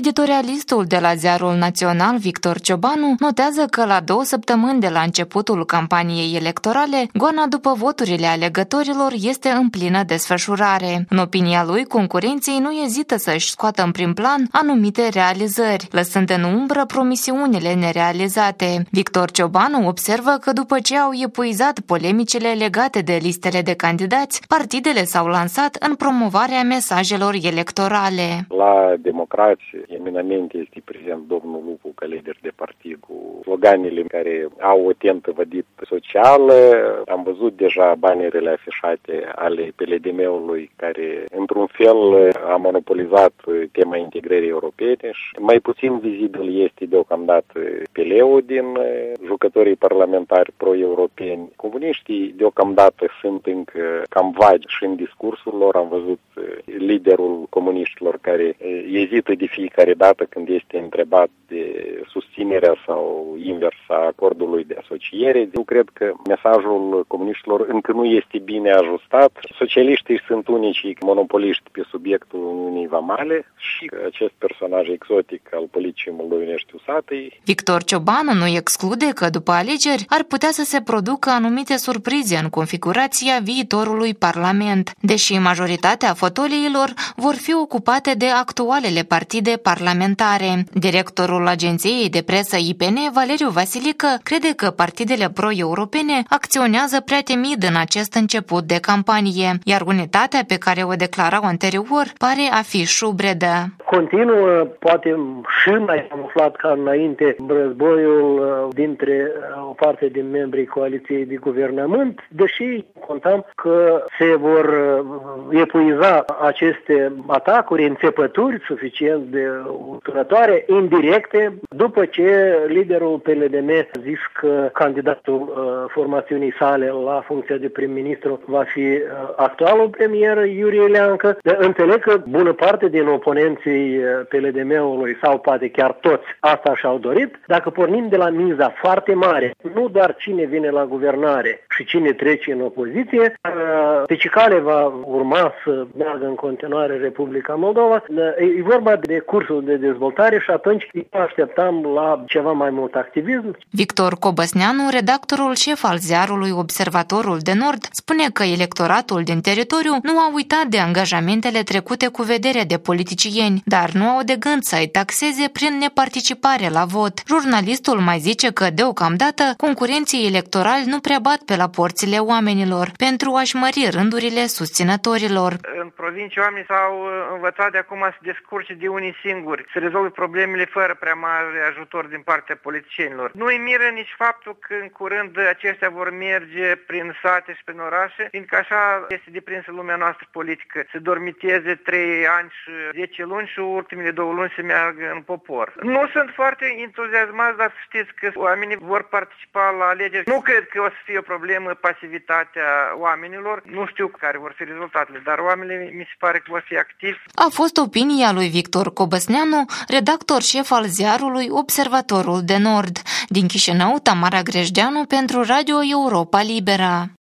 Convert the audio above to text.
Editorialistul de la Ziarul Național, Victor Ciobanu, notează că la 2 săptămâni de la începutul campaniei electorale, goana după voturile alegătorilor este în plină desfășurare. În opinia lui, concurenții nu ezită să-și scoată în prim plan anumite realizări, lăsând în umbră promisiunile nerealizate. Victor Ciobanu observă că după ce au epuizat polemicile legate de listele de candidați, partidele s-au lansat în promovarea mesajelor electorale. La democrație, eminamente este prezent domnul Lupu ca lider de partid cu sloganele care au o tentă vădit socială. Am văzut deja banerele afișate ale PLDM-ului care, într-un fel, a monopolizat tema integrării europene și mai puțin vizibil este deocamdată PL-ul din jucătorii parlamentari pro-europeni. Comuniștii deocamdată sunt încă cam vagi și în discursul lor. Am văzut liderul comuniștilor care ezită de fiecare dată când este întrebat de susținerea sau invers a acordului de asociere. Eu cred că mesajul comuniștilor încă nu este bine ajustat. Socialiștii sunt unicii monopoliști pe subiectul Uniunii Vamale și acest personaj exotic al politicii moldovenești usatei. Victor Ciobanu nu exclude că după alegeri ar putea să se producă anumite surprize în configurația viitorului Parlament, deși majoritatea fotoliilor vor fi ocupate de actualele partide parlamentare. Directorul agenției de presă IPN, Valeriu Vasilică, crede că partidele pro-europene acționează prea timid în acest început de campanie, iar unitatea pe care o declarau anterior pare a fi șubredă. Continuă, poate și mai camuflat ca înainte, războiul dintre o parte din membrii coaliției de guvernământ, deși contam că se vor epuiza aceste atacuri, înțepături suficient de uturătoare, indirecte, după ce liderul PLDM a zis că candidatul formațiunii sale la funcția de prim-ministru va fi actualul premier Iurie Leancă. Înțeleg că bună parte din oponenții PLDM-ului sau poate chiar toți asta și-au dorit. Dacă pornim de la miza foarte mare, nu doar cine vine la guvernare și cine trece în opoziție, pe ce cale va urma să meargă în continuare Republica Moldova, e vorba de cursul de dezvoltare și atunci așteptam la ceva mai mult activism. Victor Cobăsneanu, redactorul șef al ziarului Observatorul de Nord, spune că electoratul din teritoriu nu a uitat de angajamentele trecute cu vedere de politicieni, dar nu au de gând să-i taxeze prin neparticipare la vot. Jurnalistul mai zice că, deocamdată, concurenții electorali nu prea bat pe la porțile oamenilor pentru a-și mări rândurile susținătorilor. În provincie oamenii s-au învățat de acum să descurce de unii singuri, să rezolve problemele fără prea mare ajutor din partea politicienilor. Nu îi miră nici faptul că în curând aceștia vor merge prin sate și prin orașe, fiindcă așa este deprinsă lumea noastră politică, să dormiteze 3 ani și 10 luni și ultimele 2 luni să meargă în popor. Nu sunt foarte entuziasmați, dar știți că oamenii vor participa la alegeri. Nu cred că o să fie o problemă pasivitatea oamenilor. Nu știu care vor fi rezultatele, dar oamenii mi se pare că vor fi activi. A fost opinia lui Victor Cobăsneanu, redactor șef al ziarului Observatorul de Nord. Din Chișinău, Tamara Grejdeanu pentru Radio Europa Libera.